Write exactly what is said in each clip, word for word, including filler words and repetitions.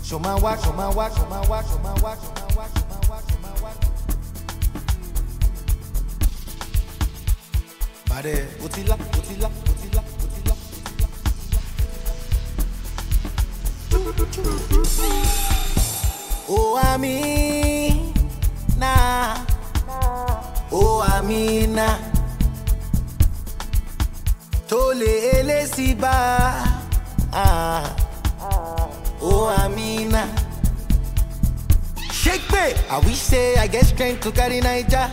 Show my walk, show my walk, show my walk, show my walk, show my walk, show my walk, show my walk. Bade, utila, utila, utila, utila, utila. Oh Amina, oh Amina, tole ele siba, ah. Oh Amina, shake me. I wish say I get strength to carry Niger.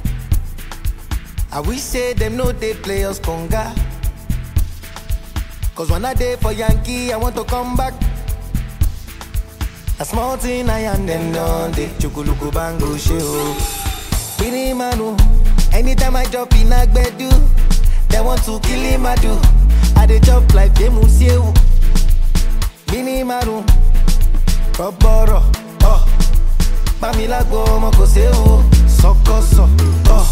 I wish say them know they play us conga. Cause when I day for Yankee, I want to come back. A small thing I am them done they chukuluku bango show. Bini manu, anytime I drop in Agbedu, they want to kill him I do. I dey chop like Demusieu. Bini manu, Roboro, oh. Bamilago moko seu, sokoso, oh.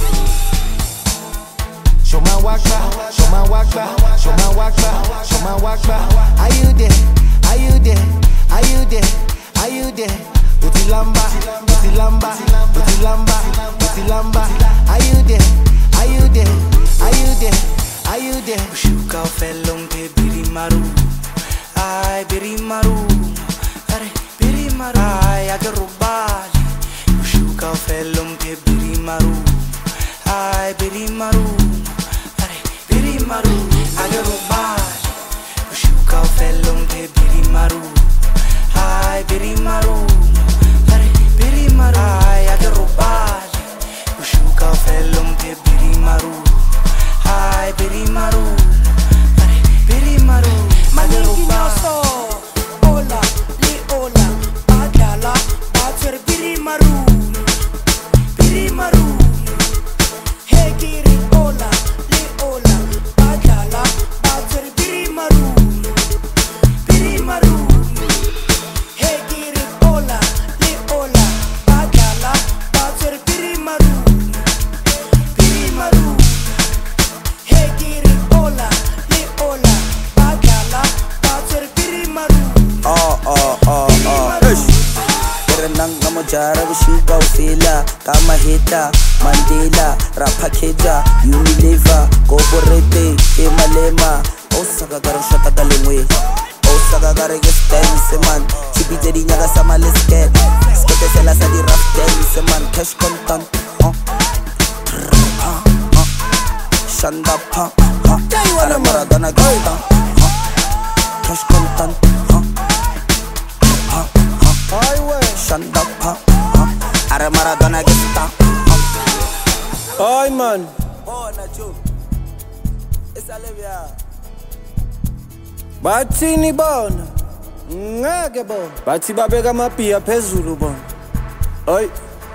Show my waka, show my waka, show my waka, show my waka. Are you there? Are you there? Are you there? Are you there? Utilamba, utilamba, utilamba, utilamba. Are you there? Are you there? Are you there? Are you there? Ushuka felong pe birimaru, ay birimaru, are birimaru, ay agarubali. Ushuka felong pe birimaru, ay birimaru, are birimaru, agarubali. Ushuka felong pe birimaru. Ay, birimaru, are birimaru, ay agarubali. Ushuka felong pe birimaru, ay birimaru, are birimaru, agarubali. Ola, li ola, badala, bater birimaru, birimaru. Hey kiri ola, li ola, badala, bater birimaru, birimaru. Jara Bushuka Ufila, Kama Hita, Mandela, Rapakeja, Unilever, Goborete, Emalema, Osaka Garoshata Galingwe, Osaka Garagas man, Chipiteri Naga Sama Lesket, Skete Selasa di Raf Dance man, Cash Contant, Shanda Pa, Ara Maradona Gita, Cash Contant, Shanda Pa, Ara Maradona Gita. Ay man, Bona Joe, esa levia. bathi nibona ngeke bona bathi babeka amaphiya phezulu bona hayi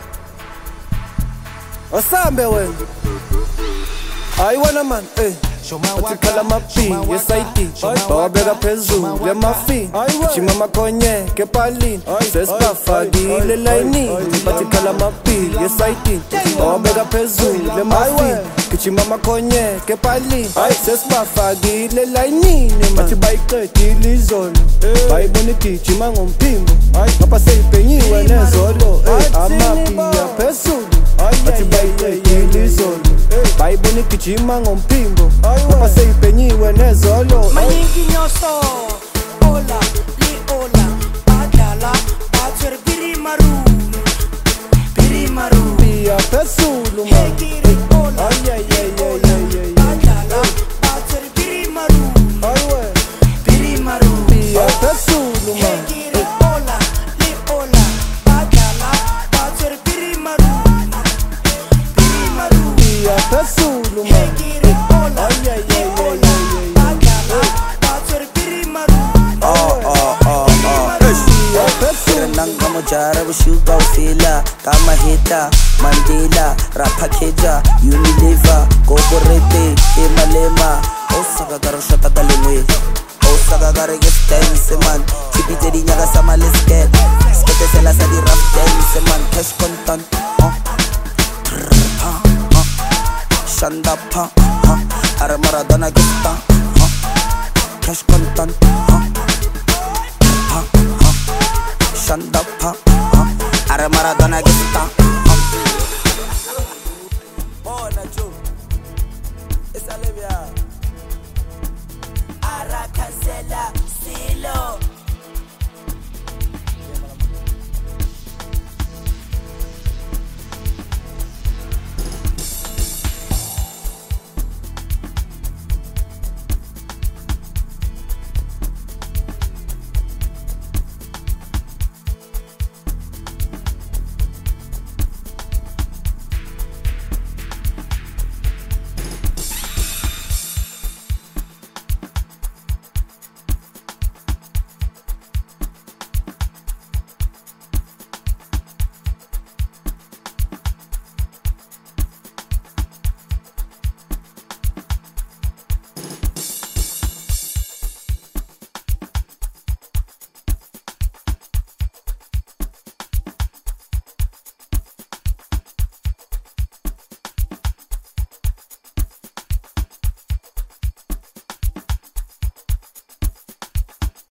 asambe wena hayi wena man eh Atikala mapi, yes I did. Bawabeka phezulu lemafi. Chima makonye kepalini. Sespa fagi le laini. Atikala mapi, yes I did. Bawabeka phezulu lemafi. Chima makonye kepalini. Sespa fagi le laini. Ati bayiketi lizolo. Bayiboniti chima ngompimbo. Ngapha seyipenyiwe nezolo. Amapi ya phezulu. Ati bayiketi lizolo. Bayiboniti chima ngompimbo. Ngapha seyipenyiwe nezolo. Manyingi nyoso, ola, li ola, badala, bater birimaru, birimaru. Pia phezulu man. Hey kiri ola, Ay ay ay li ay ola, ay ay. badala, bater birimaru, Aywe. birimaru. Pia phezulu Hey man. kiri ola, li ola, badala, bater birimaru, birimaru. Pia phezulu Hey man. kiri ola, Ay ay li ay ay ola, ay. badala, bater birimaru. Oh oh oh oh. Pia phezulu. Nanga mojara bushuka ufila kama hita Mandela Rapakeja Unilever Goborete Emalema Osaka Garoshata Galingwe Osaka Garagas Dance man Chipiteri Naga Sama Lesket Skete Selasa di Raf Dance man Cash Contant Shanda Pa Ara Maradona Gita Cash Contant stand up, huh? huh? Are Maradona get stuck. Bona Joe, it's Olivia. Ara cancela, silo.